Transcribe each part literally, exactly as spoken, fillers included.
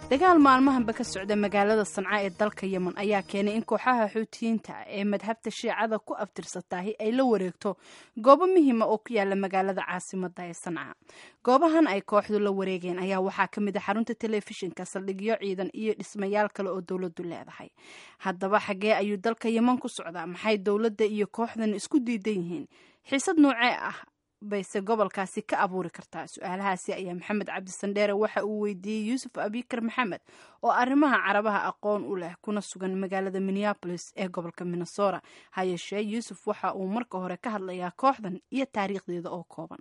dagaal maalmahanba ka socda magaalada Sanca ee dalka Yemen ayaa keenay in kooxaha Xuutiyiinta ee madhabta Shiicada ku aftirsatay ay la wareegto goobo muhiim ah oo ku yaala magaalada caasimadda ee Sanca. Goobahan ay kooxdu la wareegeen ayaa waxaa ka mid ah xarunta telefishinka, saldhigyo ciidan iyo dhismayaal kale oo dawladdu leedahay. Haddaba xagee ayuu dalka Yemen ku socdaa? Maxay dawladda iyo kooxdan isku diidan yihiin? Xiisad noocee ah bayse gobolkaasi ka abuuri kartaa? Su-aalahaasi ayaa Maxamed Cabdi Sandheere waxa uu weydiiyey Yuusuf Abikar Maxamed oo arrimaha Carabaha aqoon u leh kuna sugan magaalada Minneapolis ee gobolka Minnesota. Ha yeeshee Yuusuf waxa uu marka hore ka hadlayaa kooxdan iyo taariikhdeeda oo kooban.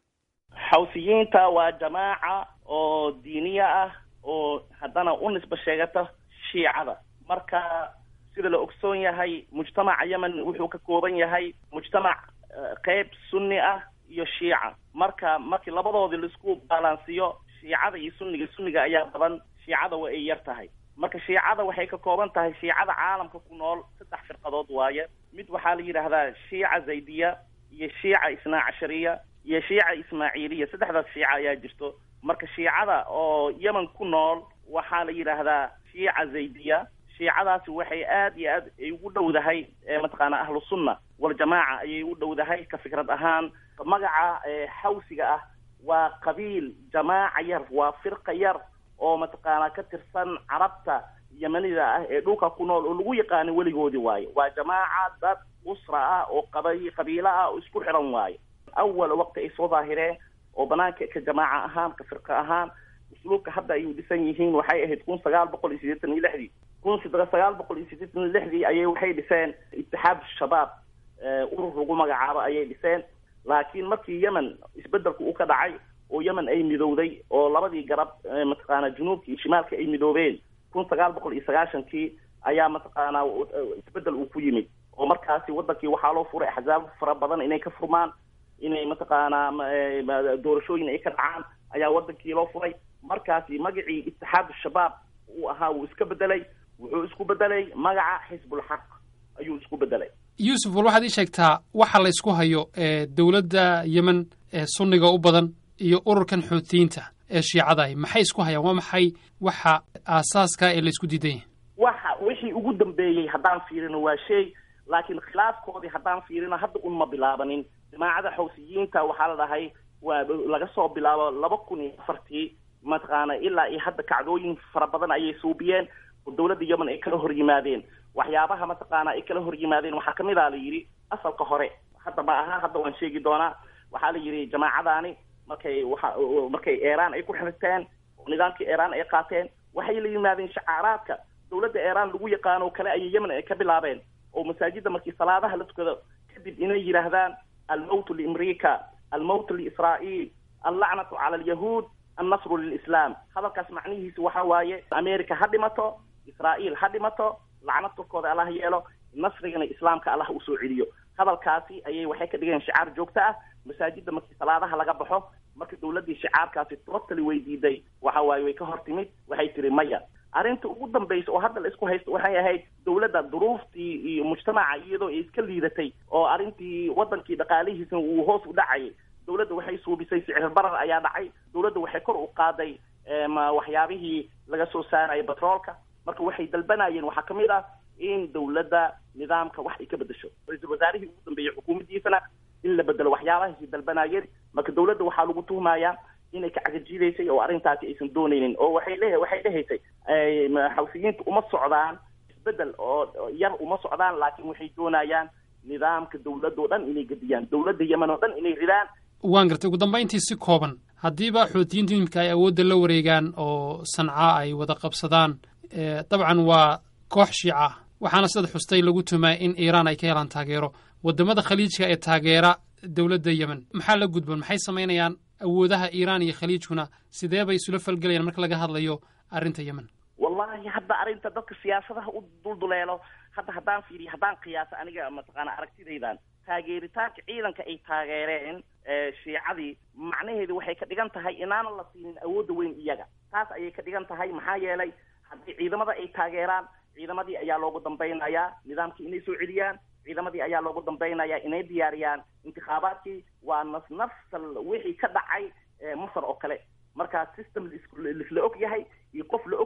Xuutiyiinta waa jamaaca oo diiniya ah oo haddana u nisba sheegata Shiicada. Marka sida la ogsoon yahay mujtamaca Yemen wuxuu ka kooban yahay mujtamac qayb sunni ah iyo Shiica. marka markii labadoodii la isku balansiyo Shiicada iyo sunniga sunniga ayaa badan, Shiicada waa ay yar tahay. marka Shiicada waxay ka kooban tahay Shiicada caalamka ku nool saddex firqadood waaye. mid waxaa la yiraahdaa Shiica Zaydiya iyo Shiica Isnaa Cashariya iyo Shiica Ismaaciiliya. saddexdaas Shiica ayaa jirto. marka Shiicada oo Yemen ku nool waxaa la yiraahdaa Shiica Zaydiya. shiicadaasi waxay aad iyo aad ay ugu dhowdahay mataqaana ahlu sunna wal jamaa ayay u dhowdahay ka fikrad ahaan. magaca xawsiga ah waa qabiil jamaaca yar, waa firqa yar oo mataqaana ka tirsan carabta yemenida ah ee dhulka ku nool oo lagu yaqaan weligoodi waaye. waa jamaaca dad usra ah oo qabiil qabiilo ah oo isku xiran waaye. awal waqti ay soo daahireen oo banaanka ka jamaaca ahaan ka firqa ahaan usluubka hadda ay u dhisan yihiin waxay ahayd kun sagaal boqol iyo siddeetan iyo lixdii kun sagaal boqol iyo siddeetan iyo lixdii ayay waxay dhiseen Ittixaad Shabaab, urur lagu magacaabo ayay dhiseen. laakiin markii Yemen isbedelku uu ka dhacay oo Yemen ay midowday oo labadii garab mataqaana junuubka iyo shimaalka ay midoobeen kun sagaal boqol iyo sagaashankii ayaa mataqaana isbedel uu ku yimid oo markaasi wadankii waxaa loo furay axzaab fara badan inay ka furmaan, inay mataqaana doorashooyin ay ka dhacaan ayaa wadankii loo furay. markaasi magacii Ittixaad Shabaab uu ahaa wuu iska bedelay, wuxuu isku bedelay magaca Xisbul Xaq ayuu isku bedelay. Yuusuf, wal waxaad ii sheegtaa waxa la isku hayo ee dawladda Yemen ee sunniga u badan iyo ururkan Xuutiyiinta ee Shiicada ah maxay isku hayaan? waa maxay waxa aasaaska ee la isku diidan yahay? waxa wixii ugu dambeeyay haddaan fiirino waa shay, laakiin khilaafkoodii haddaan fiirino hadda un ma bilaabanin. jamaacada Xuutiyiinta waxaa la dhahay waa laga soo bilaabo laba kun iyo afartii mataqaana ilaa iyo hadda kacdooyin fara badan ayay suubiyeen oo dawladda Yemen ay kala hor yimaadeen. waxyaabaha mataqaana ay kala hor yimaadeen waxaa kamid ah la yiri asalka hore hadda ma aha, hadda waan sheegi doonaa. waxaa la yiri jamaacadaani markay waxa markay Iran ay ku xirteen nidaamkii Iran ay qaateen waxay la yimaadeen shacaaraadka dawladda Iran lagu yaqaan oo kale ay Yemen ay ka bilaabeen oo masaajida markii salaadaha la tukado kadib inay yiraahdaan al-mawt li Amerika, al-mawt li Israa'iil, al-la'natu 'ala al-yahud, an-nasru lil-islam. hadalkaas macnihiisu waxa waaye Amerika ha dhimato, Israa'iil ha dhimato, lacnadkooda Allah yeelo, nasrigana islaamka Allah u soo celiyo. hadalkaasi ayay waxay ka dhigeen shicaar joogto ah masaajida markii salaadaha laga baxo. markii dawladii shicaarkaasi totally way diiday, waxa waaye way ka hortimid, waxay tiri maya. arrinta ugu dambaysa oo hadda la isku haysto waxay ahayd dawladda duruuftii iyo mujtamaca iyadoo ay iska liidatay oo arrintii wadankii dhaqaalihiisa uu hoos u dhacay. dawladda waxay suubisay sicir barar ayaa dhacay, dawladda waxay kor u qaaday waxyaabihii laga soo saaray batroolka. marka waxay dalbanayeen waxaa kamid ah in dawladda nidaamka wax ay ka bedesho. ra'iisul wasaarihii ugu dambeeyay xukuumaddiisana in la bedelo waxyaabahaasi dalbanayeen. marka dawladda waxaa lagu tuhmayaa inay ka cagajiidaysay oo arrintaasi aysan doonaynin oo waxay leeyahay waxay dhahaysay Xuutiyiintu uma socdaan isbedel oo yar uma socdaan, laakiin waxay doonayaan nidaamka dawladda oo dhan inay gediyaan, dawladda Yemen oo dhan inay ridaan. waan gartay. ugu dambayntii si kooban haddiiba Xuutiyiintu imika ay awoodda la wareegaan oo Sanca ay wada qabsadaan, dabcan waa koox Shiica waxaana sida xustay lagu tumaa in Iran ay ka helaan taageero. wadamada khaliijka ee taageera dawladda Yemen maxaa la gudboon? maxay samaynayaan awoodaha Iran iyo khaliijkuna sidee bay isula falgelayaan marka laga hadlayo arrinta Yemen? wallahi hadda arrinta dadka siyaasadaha u dulduleelo hadda haddaan fiiriyo haddaan qiyaaso aniga mataqaana aragtidaydan taageeritaanka ciidanka ay taageereen shiicadii macnaheedu waxay ka dhigan tahay inaanan la siinin awoodda weyn iyaga. taas ayay ka dhigan tahay. maxaa yeelay haddii ciidamada ay taageeraan ciidamadii ayaa loogu dambaynayaa nidaamkii inay soo celiyaan, ciidamadii ayaa loogu dambaynayaa inay diyaariyaan intikhaabaadkii. waa nas nafsal wixii ka dhacay Masar oo kale. marka system la og yahay iyo qof la og yahay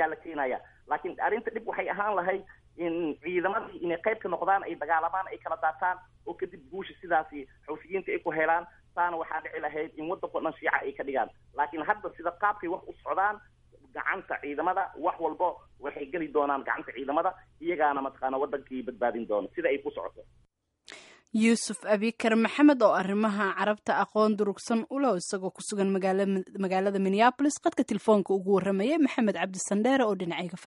ayaa la keenaya laakiin arrinta dhib waxay ahaan lahayd in ciidamadii inay qayb ka noqdaan ay dagaalamaan ay kala daataan oo kadib guusha sidaasi xuutiyiinta ay ku helaan taana waxaa dhici lahayd in waddanka dhan shiica ay ka dhigaan laakiin hadda sida qaabkay wax u socdaan gacanta ciidamada wax walbo waxay geli doonaan gacanta ciidamada iyagaana mataqaana waddankii badbaadin doono sida ay ku socoto yuusuf abikar maxamed oo arrimaha carabta aqoon durugsan u leh isagoo ku sugan magaalada minneapolis qadka telefoonka ugu warramayay maxamed cabdi sandheere oo dhinacayga